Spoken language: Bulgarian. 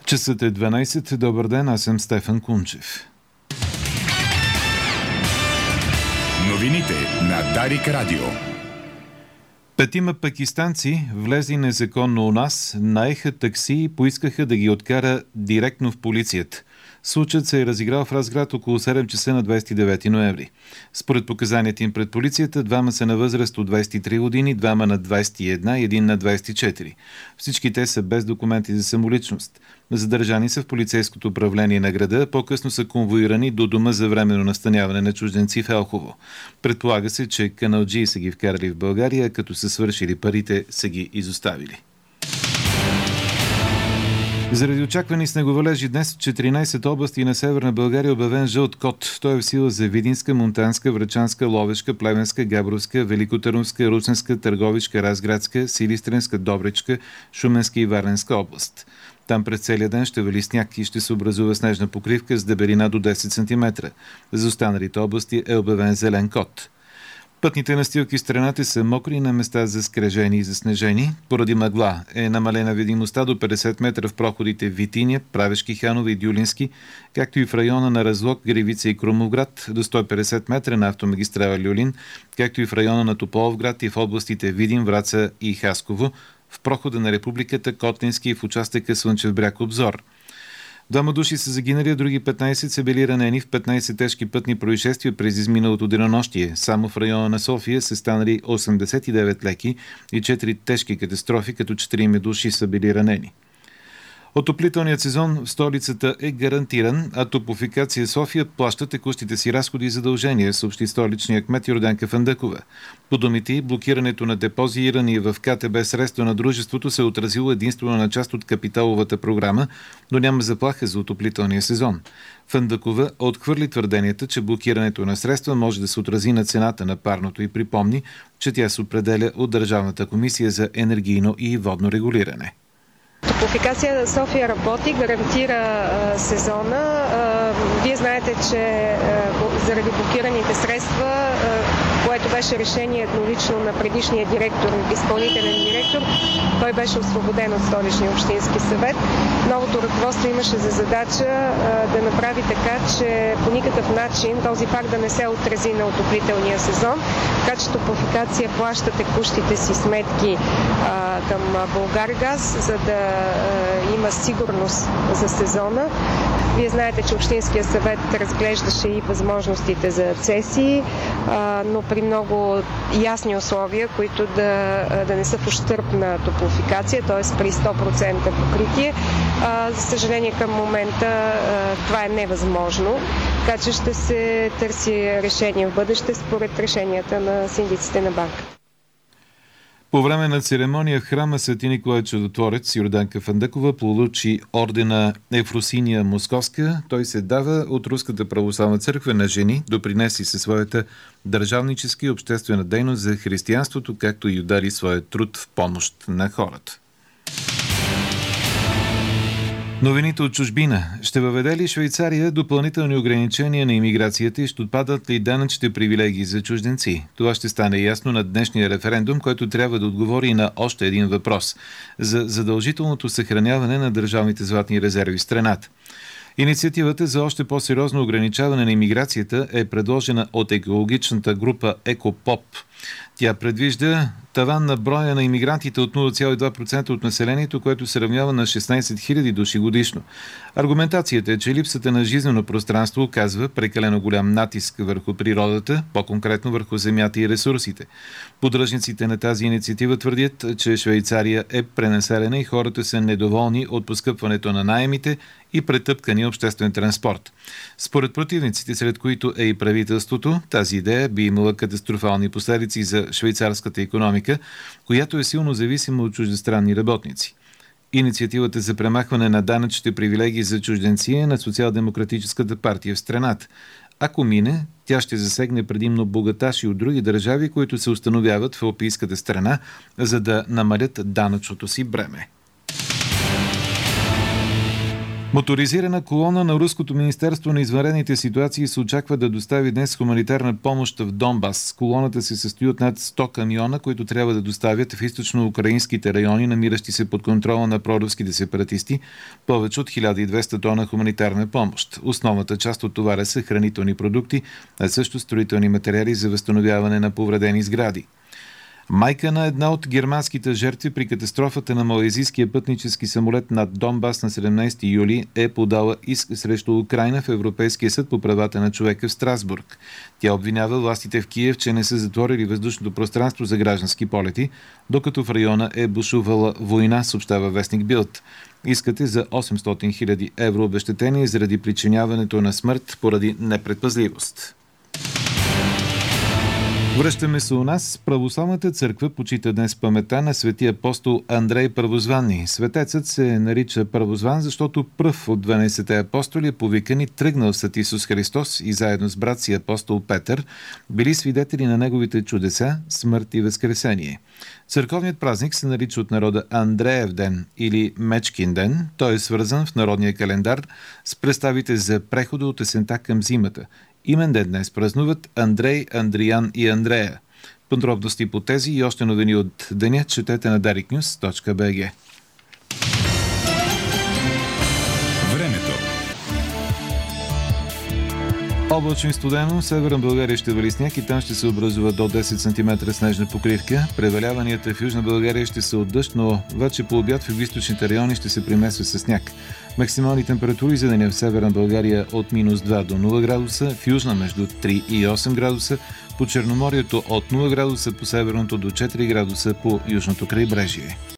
Часът е 12. Добър ден, аз съм Стефан Кунчев. Новините на Дарик Радио. 5 пакистанци, влезли незаконно у нас, наеха такси и поискаха да ги откара директно в полицията. Случаят се е разиграл в Разград около 7 часа на 29 ноември. Според показанията им пред полицията, двама са на възраст от 23 години, двама на 21 и един на 24. Всички те са без документи за самоличност. Задържани са в полицейското управление на града, по-късно са конвоирани до дома за временно настаняване на чужденци в Елхово. Предполага се, че каналджии са ги вкарали в България, като са свършили парите, са ги изоставили. Заради очаквани снеговалежи днес в 14 области на Северна България е обявен жълт код. Той е в сила за Видинска, Монтанска, Врачанска, Ловешка, Плевенска, Габровска, Великотърновска, Русенска, Търговишка, Разградска, Силистренска, Добричка, Шуменска и Варненска област. Там през целия ден ще вали сняг и ще се образува снежна покривка с дебелина до 10 см. За останалите области е обявен зелен код. Пътните настилки в страната са мокри на места заскрежени и заснежени. Поради мъгла е намалена видимостта до 50 метра в проходите Витиня, Правешки, Ханове и Дюлински, както и в района на Разлог, Гривица и Крумовград, до 150 метра на автомагистрала Люлин, както и в района на Тополовград и в областите Видин, Враца и Хасково, в прохода на Републиката, Котлински и в участъка Слънчев бряг Обзор. 2 души са загинали, а други 15 са били ранени в 15 тежки пътни происшествия през изминалото денонощие. Само в района на София са станали 89 леки и 4 тежки катастрофи, като 4 души са били ранени. Отоплителният сезон в столицата е гарантиран, а Топлофикация София плаща текущите си разходи и задължения, съобщи столичният кмет Йорданка Фандъкова. По думите й, блокирането на депозирани в КТБ средства на дружеството се е отразило единствено на част от капиталовата програма, но няма заплаха за отоплителния сезон. Фандъкова отхвърли твърденията, че блокирането на средства може да се отрази на цената на парното и припомни, че тя се определя от Държавната комисия за енергийно и водно регулиране. Топлофикация София работи, гарантира сезона. Вие знаете, че заради блокираните средства, което беше решение еднолично на предишния директор, изпълнителен директор, той беше освободен от Столичния общински съвет. Новото ръководство имаше за задача да направи така, че по никакъв начин този факт да не се отрази на отоплителния сезон. Така че Топлофикация плаща текущите си сметки към Булгаргаз, за да има сигурност за сезона. Вие знаете, че Общинския съвет разглеждаше и възможностите за цесии, но при много ясни условия, които да не са в ущърб на Топлофикация, т.е. при 100% покритие. За съжаление към момента това е невъзможно, така че ще се търси решение в бъдеще според решенията на синдиците на банка. По време на церемония в храма Свети Николай Чудотворец Йорданка Фандъкова получи ордена Ефросиния Московска. Той се дава от Руската православна църква на жени, допринесли със своята държавническа и обществена дейност за християнството, както и удали своя труд в помощ на хората. Новините от чужбина. Ще въведе ли Швейцария допълнителни ограничения на имиграцията и ще отпадат ли данъчните привилегии за чужденци? Това ще стане ясно на днешния референдум, който трябва да отговори на още един въпрос – за задължителното съхраняване на държавните златни резерви в страната. Инициативата за още по-сериозно ограничаване на имиграцията е предложена от екологичната група Екопоп. Тя предвижда таван на броя на имигрантите от 0,2% от населението, което се равнява на 16 000 души годишно. Аргументацията е, че липсата на жизнено пространство оказва прекалено голям натиск върху природата, по-конкретно върху земята и ресурсите. Поддръжниците на тази инициатива твърдят, че Швейцария е пренаселена и хората са недоволни от поскъпването на наемите и претъпкания обществен транспорт. Според противниците, сред които е и правителството, тази идея би имала катастрофални последици за швейцарската икономика, която е силно зависима от чуждестранни работници. Инициативата за премахване на данъчните привилегии за чужденци е на Социал-демократическата партия в страната. Ако мине, тя ще засегне предимно богаташи от други държави, които се установяват в алпийската страна, за да намалят данъчното си бреме. Моторизирана колона на Руското министерство на извънредните ситуации се очаква да достави днес хуманитарна помощ в Донбас. Колоната се състои от над 100 камиона, които трябва да доставят в източно-украинските райони, намиращи се под контрола на проруските сепаратисти, повече от 1200 тона хуманитарна помощ. Основната част от товара са хранителни продукти, а също строителни материали за възстановяване на повредени сгради. Майка на една от германските жертви при катастрофата на малайзийския пътнически самолет над Донбас на 17 юли е подала иск срещу Украйна в Европейския съд по правата на човека в Страсбург. Тя обвинява властите в Киев, че не са затворили въздушното пространство за граждански полети, докато в района е бушувала война, съобщава вестник Билд. Искът е за 800 000 евро обезщетение заради причиняването на смърт поради непредпазливост. Връщаме се у нас. Православната църква почита днес паметта на свети апостол Андрей Първозванни. Светецът се нарича Първозван, защото пръв от 12-те апостоли е повикан и тръгнал след Исус Христос и заедно с брат си апостол Петър били свидетели на неговите чудеса, смърт и възкресение. Църковният празник се нарича от народа Андреев ден или Мечкин ден. Той е свързан в народния календар с представите за прехода от есента към зимата. Имен ден днес празнуват Андрей, Андриан и Андрея. Подробности по тези и още новини от деня четете на dariknews.bg. Времето. Облачно и студено, северна България ще вали сняг и там ще се образува до 10 см снежна покривка. Преваляванията в Южна България ще са от дъжд, но вече по обяд в югоизточните райони ще се примесва с сняг. Максимални температури за деня в северна България от -2 до 0 градуса, в Южна между 3 и 8 градуса, по Черноморието от 0 градуса по северното до 4 градуса по южното крайбрежие.